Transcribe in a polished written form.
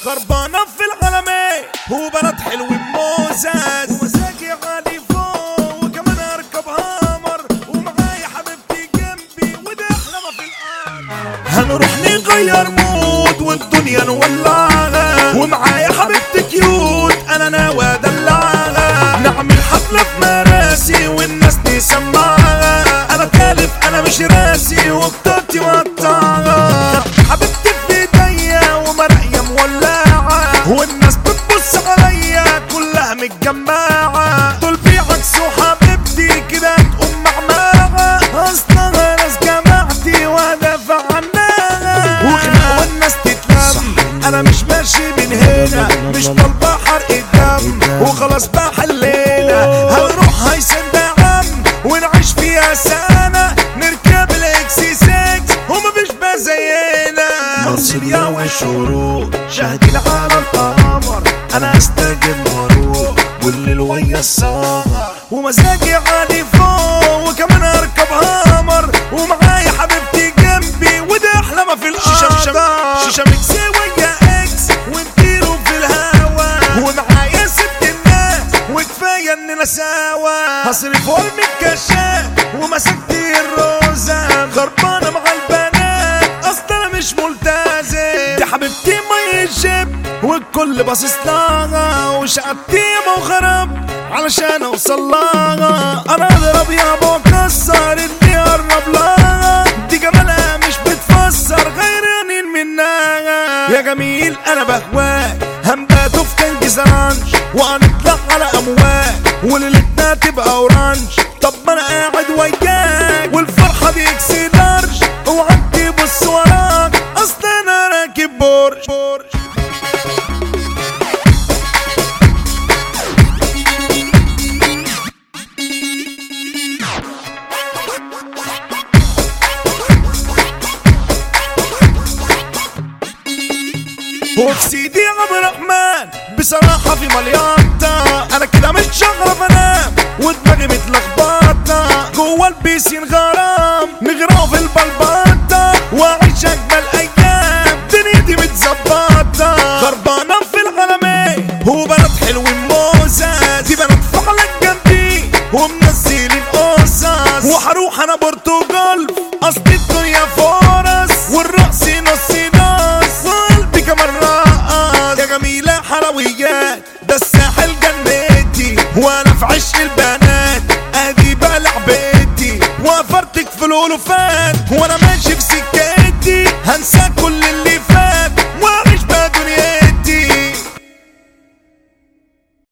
خربانة في العالمين وبلد حلو موزز ومزاجي عالي فوق وكمان اركب هامر ومعايا حبيبتي جنبي وده احلى ما في الارض. هنروح نغير مود والدنيا نولعها ومعايا حبيبتي كيوت انا ناوي ادلعها. نعمل حفلة في مراسي والناس تسمعها. انا كالف انا مش راسي وبطاقتي مقطعها. حبيبتي في ايديا ومراقية مولعة والناس بتبص عليا كلها متجمعة. دول بيعكسوا حبيبتي كده تقوم معمعة. اصلها ناس جماعتي وهدافع عنها وخناقة والناس تتلم. انا مش ماشي من هنا مش طالبة حرق الدم وخلاص بقى حلينا. هنروح هيسن دعم ونعيش فيها سنة نركب الاكسي 6 ومفيش بقى زينا. مرسيليا والشروق شاهدين على القمر. انا استجد واروق والليل ويا السهر ومزاجي عالي فوق وكمان اركب هامر ومعايا حبيبتي جنبي وده احلى ما في الارض. شيشة ميكسي ويا اكس ونطيروا في الهوا ومعايا ست الناس وكفايه اننا سوا. هصرف ورمي الكشاف ومسكت الروزة خربانة مع البنات اصلا انا مش ملتزم. دي حبيبتي ما يجيب والكل باصص لها وشقتي وخرب علشان اوصل لها. انا اضرب يابا واكسر اللي يقرب لها. دي جمالها مش بتفسر غيرانين منها. يا جميل انا بهواك هنباتوا في كان جزرانش وهنطلع على امواج وليلتنا تبقى اورانج. طب ما انا قاعد وياك والفرحه دي اكسي لارج اوعى تبص وراك اصل انا راكب بورش. وفي سيدي عبد الرحمن بصراحة في مليانتا. انا كده مش شغرف انام ودماغي متلخبطة جوا البيسين غرام نغرقوا في البلبطة واعيش اجمل ايام دنيتي متظبطة. خربانة في العالمين وبلد حلو موزز. دي بنات فعلا جنبي ومنزلين قصص وهروح انا برتغال اصل الدنيا فرص والرقص نص نص وقلبي كمان رقص. يا جميلة حلويات ده الساحل جنتي وانا في عشق البنات ادي بقى لعبتي وفرتك في الالوفات وانا ماشي في سكتي هنساك